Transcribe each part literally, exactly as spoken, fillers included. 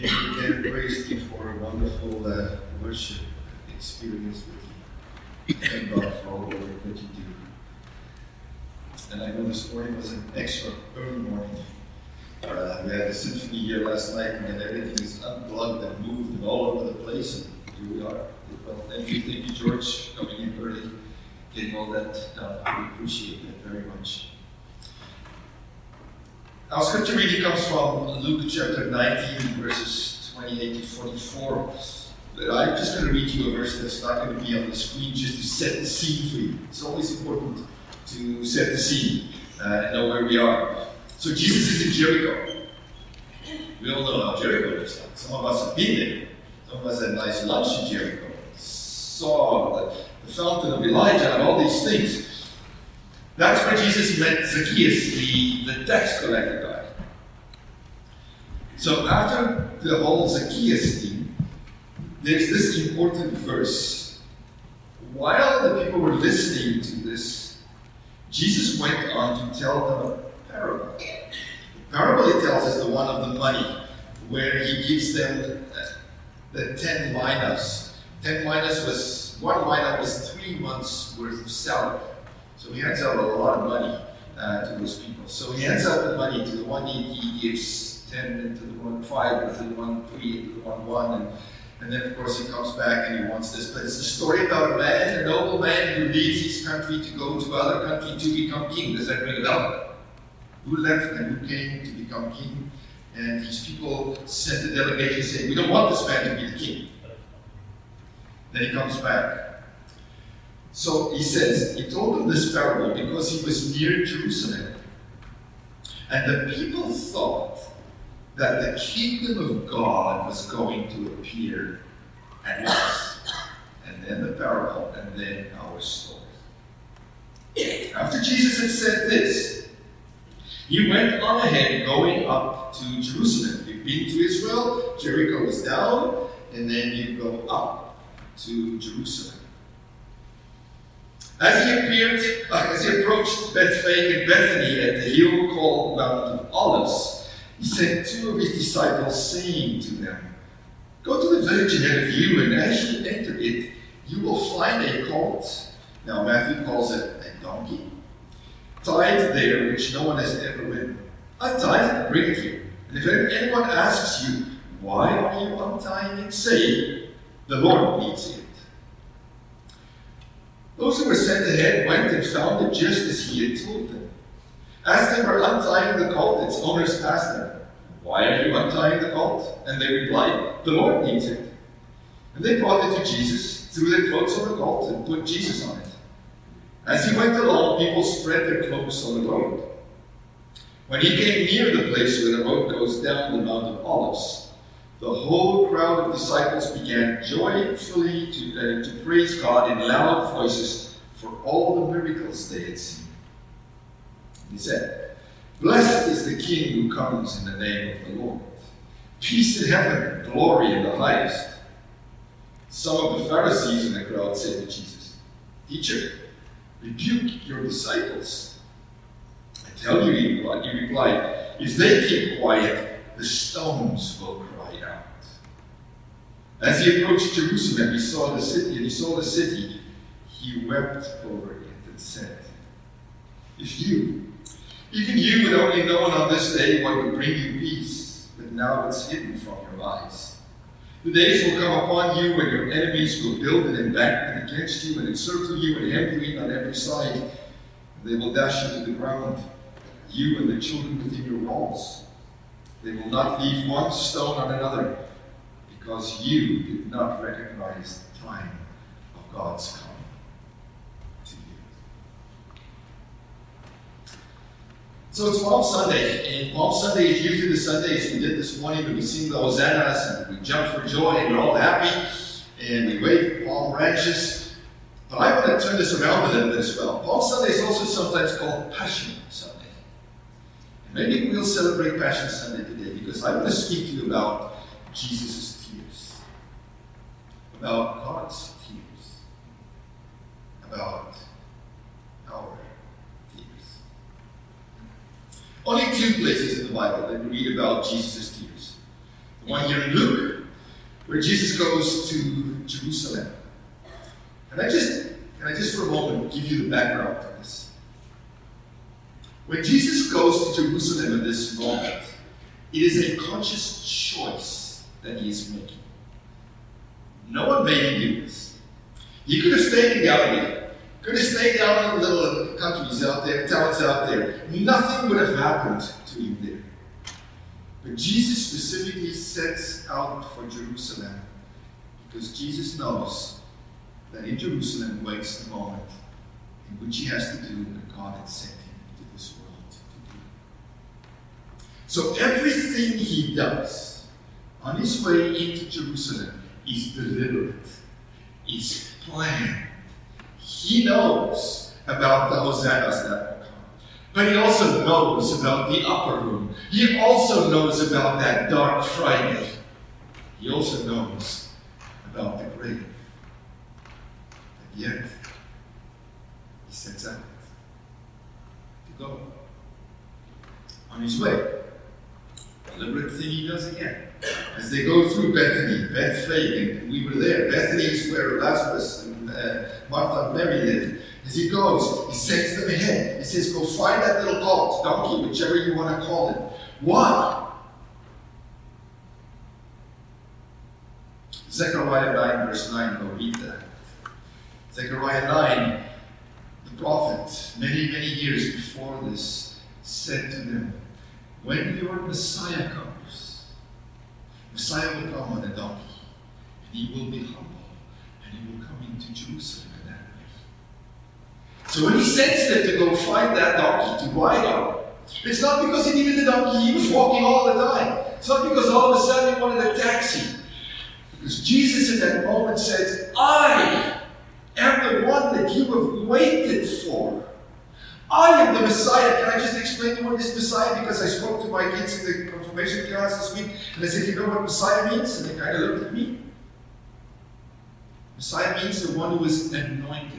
Thank you again, praise you for a wonderful uh, worship experience with you. Thank God for all the work that you do. And I know this morning was an extra early morning. Uh, we had a symphony here last night, and then everything is unplugged and moved and all over the place, and here we are. Well, thank you, thank you, George, coming in early, getting all that done. We appreciate that very much. Our scripture reading comes from Luke chapter nineteen, verses twenty-eight to forty-four. But I'm just going to read you a verse that's not going to be on the screen, just to set the scene for you. It's always important to set the scene uh, and know where we are. So Jesus is in Jericho. We all know how Jericho looks like. Some of us have been there. Some of us had a nice lunch in Jericho. Saw the, the fountain of Elijah and all these things. That's where Jesus met Zacchaeus, the, the tax collector guy. So after the whole Zacchaeus thing, there's this important verse. While the people were listening to this, Jesus went on to tell them a parable. The parable he tells is the one of the money, where he gives them the ten minas. Ten minas was, one mina was three months worth of salary. So he hands out a lot of money uh, to those people. So he hands out the money to the one he, he gives ten, and to the one five, and to the one three, and to the one one, and, and then of course he comes back and he wants this. But it's a story about a man, a noble man who leaves his country to go to other country to become king. Does that ring a bell? Who left and who came to become king? And his people sent a delegation saying, we don't want this man to be the king. Then he comes back. So he says, he told them this parable because he was near Jerusalem. And the people thought that the kingdom of God was going to appear at once. And then the parable, and then our story. After Jesus had said this, he went on ahead going up to Jerusalem. If you've been to Israel, Jericho is down, and then you go up to Jerusalem. As he appeared, uh, as he approached Bethphage and Bethany at the hill called Mount of Olives, he sent two of his disciples, saying to them, go to the village ahead of you, and as you enter it, you will find a colt. Now Matthew calls it a donkey, tied there, which no one has ever ridden. Untie it and bring it here. And if anyone asks you, why are you untying it? Say, the Lord needs it. Those who were sent ahead went and found it just as he had told them. As they were untying the colt, its owners asked them, why are you untying the colt? And they replied, the Lord needs it. And they brought it to Jesus, threw their cloaks on the colt, and put Jesus on it. As he went along, people spread their cloaks on the road. When he came near the place where the road goes down the Mount of Olives, the whole crowd of disciples began joyfully to, uh, to praise God in loud voices for all the miracles they had seen. He said, blessed is the King who comes in the name of the Lord. Peace in heaven, glory in the highest. Some of the Pharisees in the crowd said to Jesus, Teacher, rebuke your disciples. I tell you, he replied, if they keep quiet, the stones will cry out. As he approached Jerusalem, he saw the city, and he saw the city, he wept over it and said, if you, even you had only known on this day what would bring you peace, but now it's hidden from your eyes. The days will come upon you when your enemies will build an embankment against you and encircle you and hem you in on every side. And they will dash you to the ground, you and the children within your walls. They will not leave one stone on another, because you did not recognize the time of God's coming to you. So it's Palm Sunday, and Palm Sunday is usually the Sunday as we did this morning when we sing the hosannas and we jump for joy and we're all happy and we wave palm branches. But I want to turn this around a little bit as well. Palm Sunday is also sometimes called Passion Sunday. And maybe we'll celebrate Passion Sunday today because I want to speak to you about Jesus' tears, about God's tears, about our tears. Only two places in the Bible that we read about Jesus' tears. one here in Luke, where Jesus goes to Jerusalem. And I just, can I just for a moment give you the background to this? When Jesus goes to Jerusalem at this moment, it is a conscious choice that he is making. No one made him do this. He could have stayed in Galilee. Could have stayed down in the little countries out there, towns out there. Nothing would have happened to him there. But Jesus specifically sets out for Jerusalem because Jesus knows that in Jerusalem waits the moment in which he has to do what God had sent him into this world to do. So everything he does on his way into Jerusalem is deliberate, is planned. He knows about the hosannas that will come. But he also knows about the upper room. He also knows about that dark Friday. He also knows about the grave. And yet, he sets out to go on his way. Deliberate thing he does again. As they go through Bethany, Bethphage, and we were there. Bethany is where Lazarus and uh, Martha and Mary lived. As he goes, he sends them ahead. He says, go find that little colt, donkey, whichever you want to call it. Why? Zechariah nine, verse nine, go read that. Zechariah nine, the prophet, many, many years before this, said to them, when your Messiah comes, Messiah will come on a donkey, and he will be humble, and he will come into Jerusalem in that way. So when he sends them to go find that donkey to ride on, it's not because he needed a donkey, he was walking all the time. It's not because all of a sudden he wanted a taxi. Because Jesus in that moment says, I am the one that you have waited for. I am the Messiah. Can I just explain to you what is Messiah? Because I spoke to my kids in the confirmation class this week, and I said, you know what Messiah means? And they kind of looked at me. Messiah means the one who is anointed.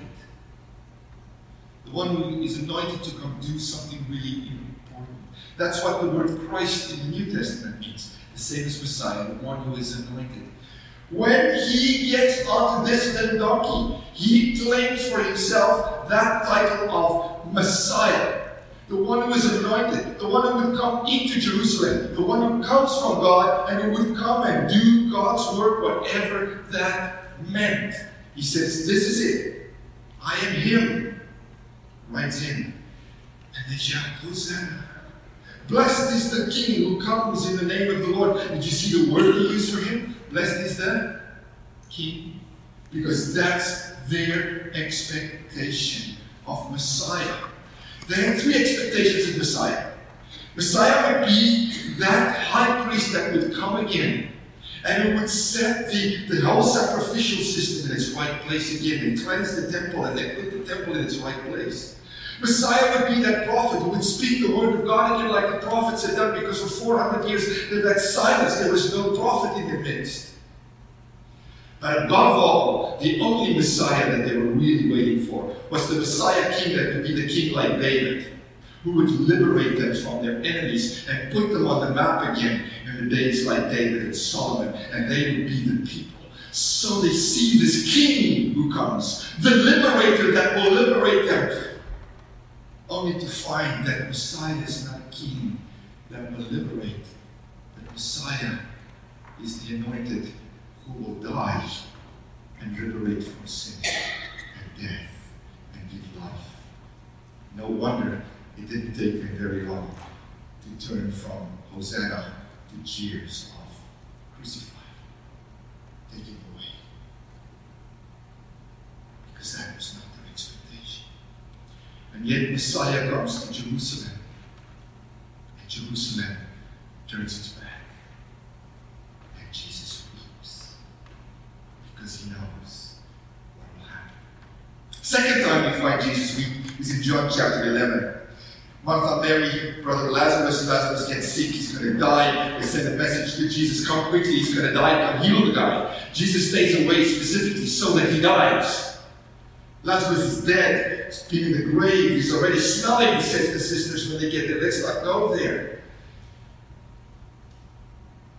The one who is anointed to come do something really important. That's what the word Christ in the New Testament means. The same as Messiah, the one who is anointed. When he gets onto this little donkey, he claims for himself that title of Messiah. The one who is anointed, the one who would come into Jerusalem, the one who comes from God and who would come and do God's work, whatever that meant. He says, this is it. I am him. Writes in. And they shout, Hosanna. Blessed is the King who comes in the name of the Lord. Did you see the word he used for him? Blessed is the King. Because that's their expectation of Messiah. They had three expectations of Messiah. Messiah would be that high priest that would come again and who would set the, the whole sacrificial system in its right place again and cleanse the temple and they put the temple in its right place. Messiah would be that prophet who would speak the word of God again like the prophets had done, because for four hundred years they had silence. There was no prophet in their midst. But above all, the only Messiah that they were really waiting for was the Messiah king that would be the king like David, who would liberate them from their enemies and put them on the map again in the days like David and Solomon, and they would be the people. So they see this king who comes, the liberator that will liberate them, only to find that Messiah is not a king that will liberate, but Messiah is the anointed who will die and liberate from sin and death and give life. No wonder it didn't take them very long to turn from Hosanna to cheers of crucify, take him away. Because that was not their expectation. And yet Messiah comes to Jerusalem, and Jerusalem turns its back. And Jesus weeps, because he knows what will happen. Second time we find Jesus weep is in John chapter eleven. Martha, Mary, brother Lazarus, Lazarus gets sick, he's going to die. They send a message to Jesus, come quickly, he's going to die, come heal the guy. Jesus stays away specifically so that he dies. Lazarus is dead, he's been in the grave, he's already smelling, says the sisters when they get there. Let's not go there.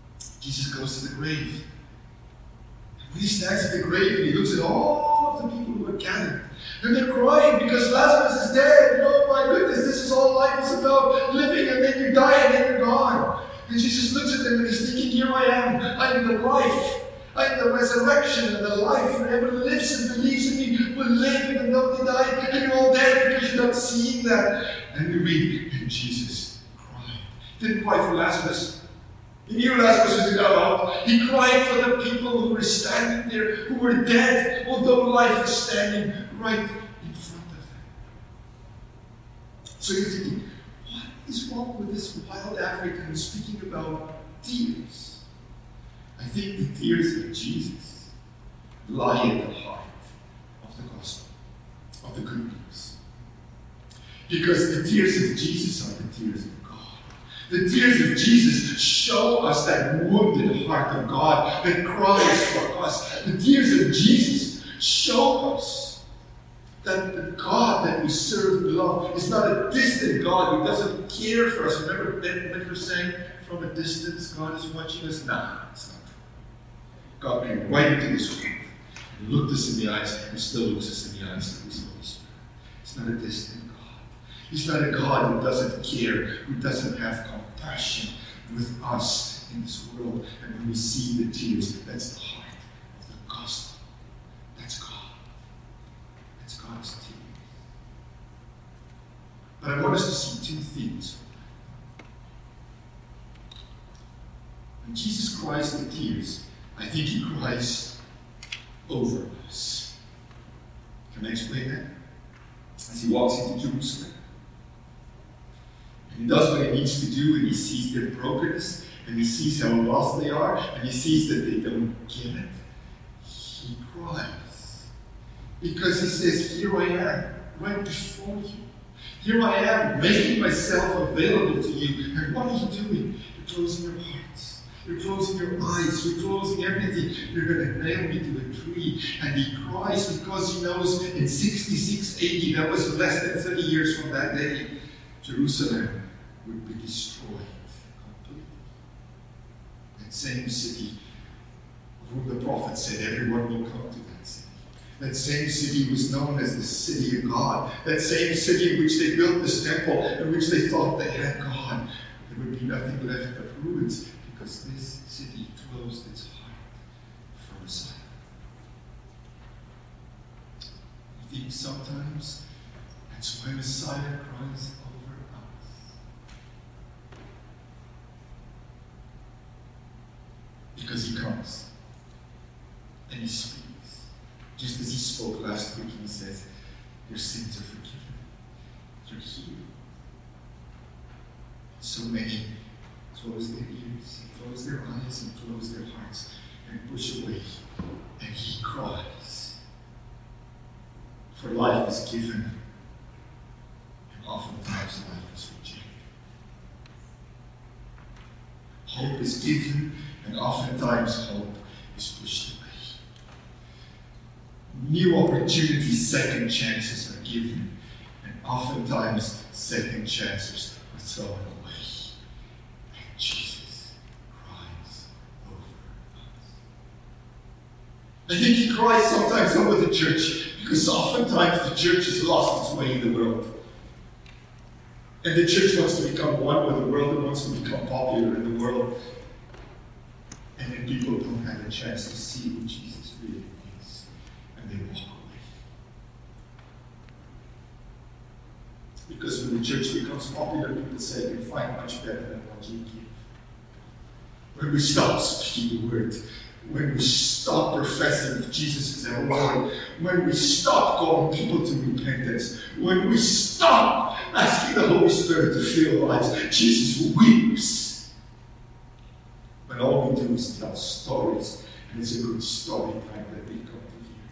Jesus goes to the grave. When he stands at the grave and he looks at all of the people who are gathered, and they're crying because Lazarus is dead. Oh my goodness, this is all life is about, living and then you die and then you're gone. And Jesus looks at them and he's thinking, here I am, I am the life. I am the resurrection and the life. Whoever lives and believes in me will live even though they die. And you're all dead because you're not seeing that. And we read, and Jesus cried. He didn't cry for Lazarus. He knew Lazarus was going out. He cried for the people who were standing there, who were dead, although life is standing right in front of them. So you're thinking, what is wrong with this wild African speaking about tears? I think the tears of Jesus lie at the heart of the gospel, of the good news. Because the tears of Jesus are the tears of God. The tears of Jesus show us that wounded heart of God that cries for us. The tears of Jesus show us that the God that we serve and love is not a distant God who doesn't care for us. Remember Ben Whitaker saying, from a distance, God is watching us? No, it's not. God came right into this world and looked us in the eyes and still looks us in the eyes through His Holy Spirit. It's not a distant God. He's not a God who doesn't care, who doesn't have compassion with us in this world. And when we see the tears, that's the heart of the gospel. That's God. That's God's tears. But I want us to see two things. When Jesus cries the tears, I think He cries over us. Can I explain that? As He walks into Jerusalem. And He does what He needs to do, and He sees their brokenness, and He sees how lost they are, and He sees that they don't get it. He cries. Because He says, here I am, right before you. Here I am, making myself available to you. And what are you doing? You're closing your hearts. You're closing your eyes. You're closing everything. You're going to nail me to a tree. And He cries because He knows in sixty-six A D, that was less than thirty years from that day, Jerusalem would be destroyed completely. That same city of whom the prophet said everyone will come to that city. That same city was known as the city of God. That same city in which they built this temple, in which they thought they had God. There would be nothing left but ruins, because this city closed its heart for Messiah. I think sometimes that's why Messiah cries over us. Because He comes and He speaks. Just as He spoke last week, He says, your sins are forgiven. You're healed. So many close their ears, close their eyes, and close their hearts, and push away. And He cries. For life is given, and oftentimes life is rejected. Hope is given, and oftentimes hope is pushed away. New opportunities, second chances are given, and oftentimes second chances are thrown away. And Jesus cries over us. I think He cries sometimes over the church, because oftentimes the church has lost its way in the world. And the church wants to become one with the world, and wants to become popular in the world. And then people don't have a chance to see who Jesus really is. And they walk away. Because when the church becomes popular, people say, you find much better than what you give. When we stop speaking the word, when we stop professing that Jesus is our Lord, when we stop calling people to repentance, when we stop asking the Holy Spirit to fill our lives, Jesus weeps. But all we do is tell stories, and it's a good story time that we come to hear.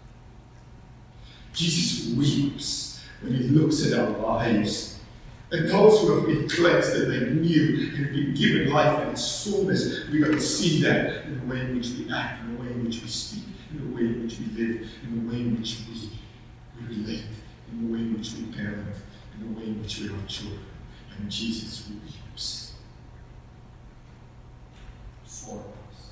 Jesus weeps when He looks at our lives. And those who have been cleansed and they knew and have been given life in its fullness, we got to see that in the way in which we act, in the way in which we speak, in the way in which we live, in the way in which we, we relate, in the way in which we parent, in the way in which we are children. And Jesus weeps for for us.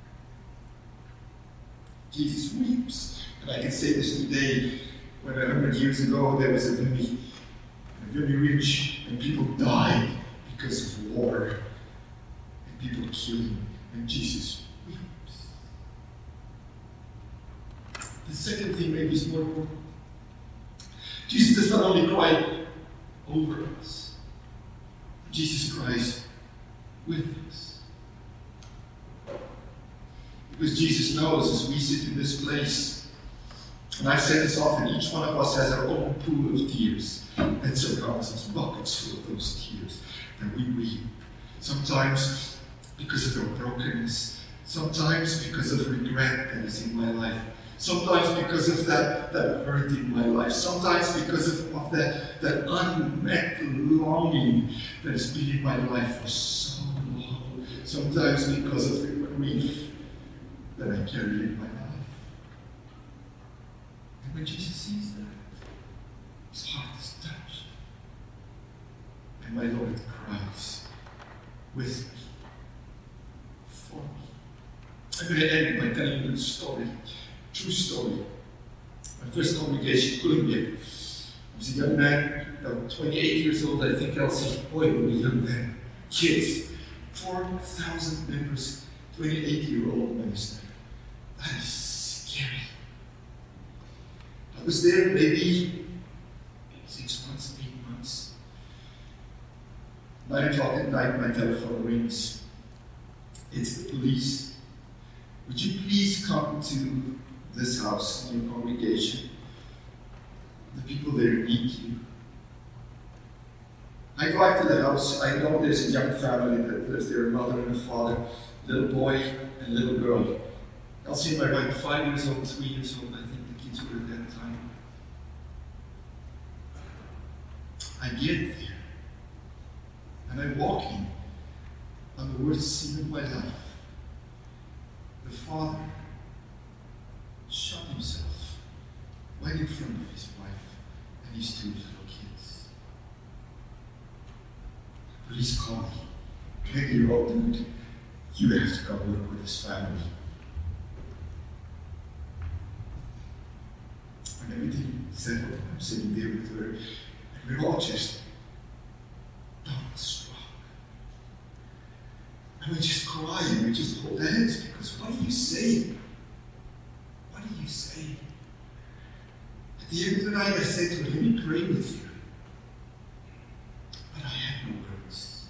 Jesus weeps. And I can say this today, when a hundred years ago there was a very, a very rich, and people died because of war, and people killing, and Jesus weeps. The second thing maybe is more important. Jesus does not only cry over us, Jesus cries with us. Because Jesus knows as we sit in this place, and I've said this often, each one of us has our own pool of tears that surrounds us, buckets full of those tears that we weep. Sometimes because of our brokenness, sometimes because of regret that is in my life, sometimes because of that, that hurt in my life, sometimes because of, of that, that unmet longing that has been in my life for so long, sometimes because of the grief that I carry in my life. And when Jesus sees that, his heart is touched. And my Lord cries with me, for me. I'm going to end by telling you a story, true story. My first congregation, Columbia. I was a young man, about twenty-eight years old, I think Elsie. Boy, we were young then. Kids, four thousand members, twenty-eight-year-old minister. That is scary. I was there maybe six months, eight months. Nine o'clock at night, my telephone rings. It's the police. Would you please come to this house in your congregation? The people there need you. I drive to the house. I know there's a young family that lives there, a mother and a father, little boy and little girl. Elsie and my wife, five years old, three years old, I think the kids were at that time. I get there, and I'm walking on the worst scene of my life. The father shot himself right in front of his wife and his two little kids. The police call me. twenty-year-old dude, you have to come work with this family. When everything settled, I'm sitting there with her, and we're all just dumbstruck. And we just cry and we just hold hands, because what do you say? What do you say? At the end of the night, I said to her, let me pray with you. But I had no words.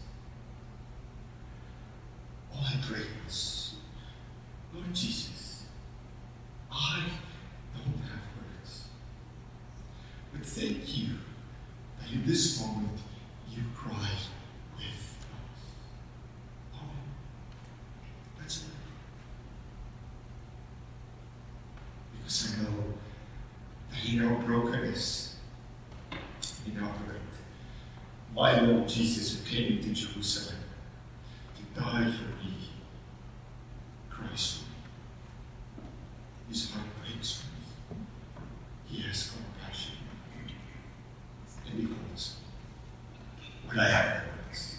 All I prayed was, Lord Jesus, I don't have words. But thank you that in this moment you cried with us. Oh, that's right. Because I know that in our brokenness, in our hurt, my Lord Jesus, who came into Jerusalem to die for me, cries for me. His heart breaks for me. He has compassion. And he calls me when I have no words.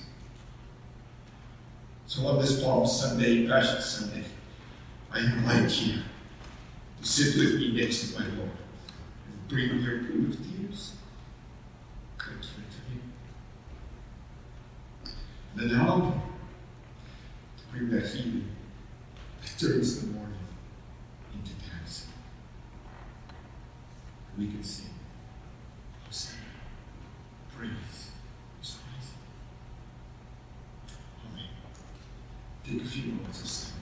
So on this Palm Sunday, Passion Sunday, I invite you to sit with me next to my Lord and bring your pool of tears. Come to him. And allow him to bring that healing that turns the morning into dancing. We can sing, Hosanna, praise is rising. Amen. Take a few moments of silence.